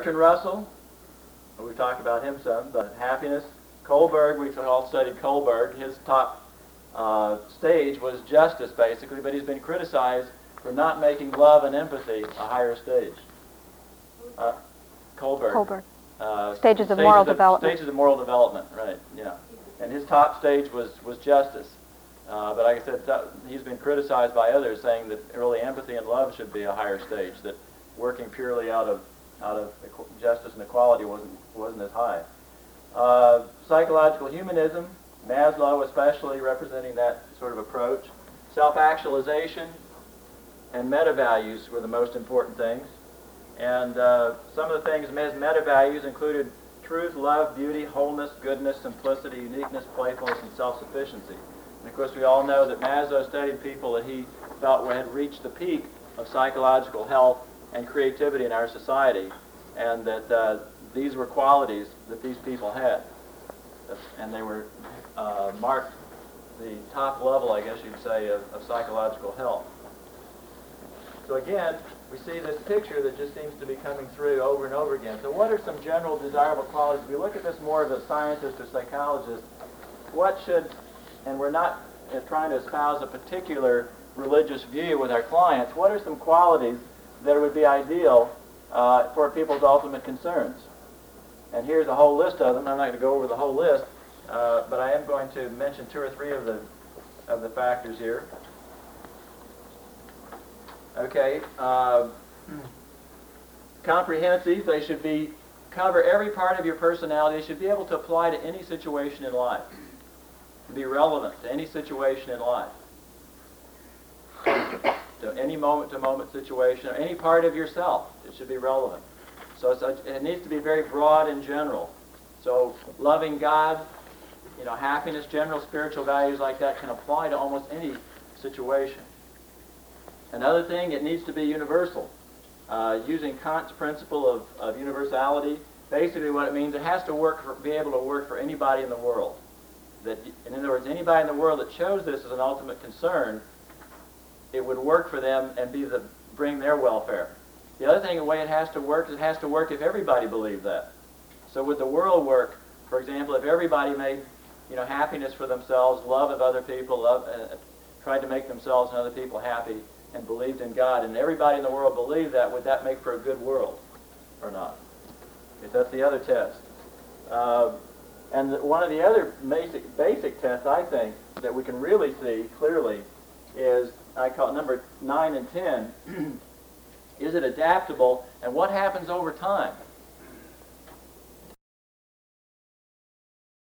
Bertrand Russell, we've talked about him some, but happiness. Kohlberg, we've all studied Kohlberg. His top stage was justice, basically, but he's been criticized for not making love and empathy a higher stage. Kohlberg. Stages of moral development. Stages of moral development, right, yeah. And his top stage was justice. But like I said, he's been criticized by others, saying that really empathy and love should be a higher stage, that working purely out of justice and equality wasn't as high. Psychological humanism, Maslow especially representing that sort of approach. Self-actualization and meta-values were the most important things. And some of the things as meta-values included truth, love, beauty, wholeness, goodness, simplicity, uniqueness, playfulness, and self-sufficiency. And of course we all know that Maslow studied people that he felt had reached the peak of psychological health and creativity in our society, and that these were qualities that these people had. And they were marked the top level, I guess you'd say, of psychological health. So again, we see this picture that just seems to be coming through over and over again. So what are some general desirable qualities? If we look at this more as a scientist or psychologist, what should, and we're not trying to espouse a particular religious view with our clients, what are some qualities that would be ideal for people's ultimate concerns? And here's a whole list of them. I'm not going to go over the whole list, but I am going to mention two or three of the factors here. Okay, comprehensive. They should cover every part of your personality. They should be able to apply to any situation in life, to be relevant to any situation in life, to any moment-to-moment situation, or any part of yourself. It should be relevant. So it needs to be very broad and general. So loving God, happiness, general spiritual values like that can apply to almost any situation. Another thing, it needs to be universal. Using Kant's principle of universality, basically what it means, it has to be able to work for anybody in the world. In other words, anybody in the world that chose this as an ultimate concern, it would work for them and bring their welfare. The other thing, the way it has to work, is it has to work if everybody believed that. So would the world work, for example, if everybody made happiness for themselves, love of other people, tried to make themselves and other people happy, and believed in God, and everybody in the world believed that, would that make for a good world or not? Because that's the other test. And one of the other basic tests, I think, that we can really see clearly is, I call it number 9 and 10, is it adaptable, and what happens over time?